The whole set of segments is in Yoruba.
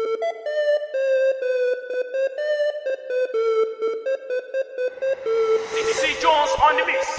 CC Jones on the mix.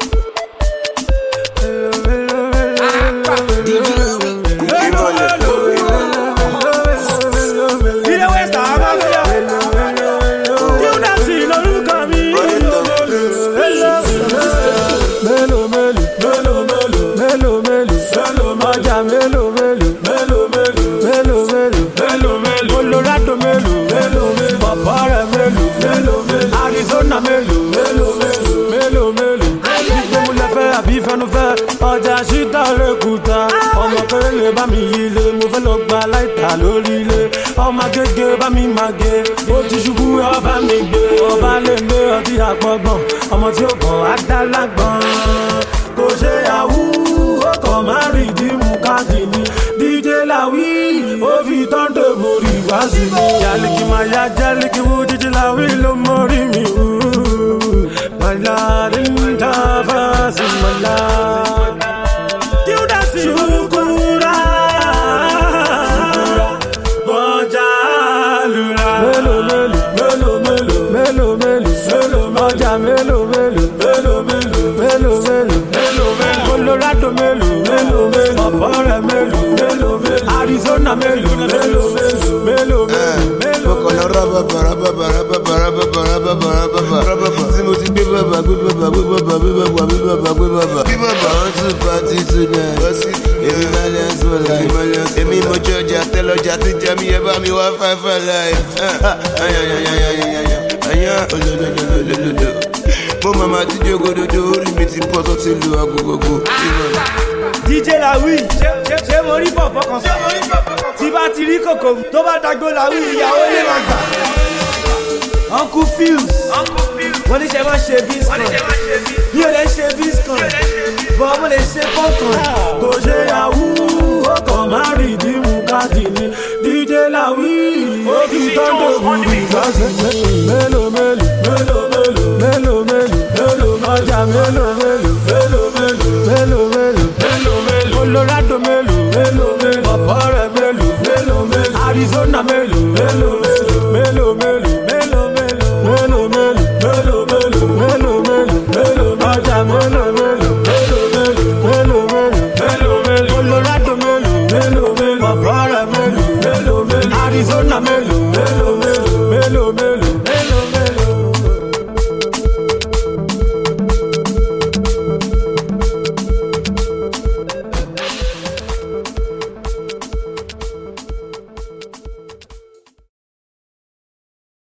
Arizona mélòó mo lè fẹ́ àbí fẹnu fẹ́ ọjà síta lẹ́kùtà ọmọ kéré bá mi yílé mo fẹ́ lọ gba láìta lórí ilé ọmọ gègé bá mi máa gé ó ti ṣubú ọba mi gbé ọba lè gbé ọtí àpọ̀gbọ̀n ọmọ tí ó kàn á dá lágbọ̀n kò ṣe àwú ó kàn má rí dìmú káàdì ni DJ Lawi ó fi tọ́ńdé borí wá sí mi yálìkì máa yá jálìkì wú DJ Lawi ló mọ́rí mi wú. Malarinda vazi mala Shukura Bojalura Melo Moja melo Colorado melo Opore melo Arizona melo Èmi mo jọjà tẹ́lọjà tí jẹ́ mi ẹ bá mi wá fẹ́fẹ́ láì. Mo màmá ti jogododo orí mi ti pọ̀ tó ti lu agogogo. DJ Lawi ṣé mo rí pọ̀pọ̀ kan sọ tí bá ti rí kòkò tó bá dagbó Lawi ìyàwó lè máa gbà. Uncle Fuse wọ́n ní ṣe máa ṣe biscuit mi ò lè ṣe biscuit bọ́ mo lè ṣe pọ́kàn kò ṣe yahoo ó kàn má rí ìdímú káàdì ni DJ Lawi ó fi tọ́jú òbúrú ìgbàsẹ̀ mélòó ọjà mélòó Colorado mélòó Opore mélòó Arizona mélòó ọjà mélòó Colorado mélòó Opore mélòó Arizona mélòó.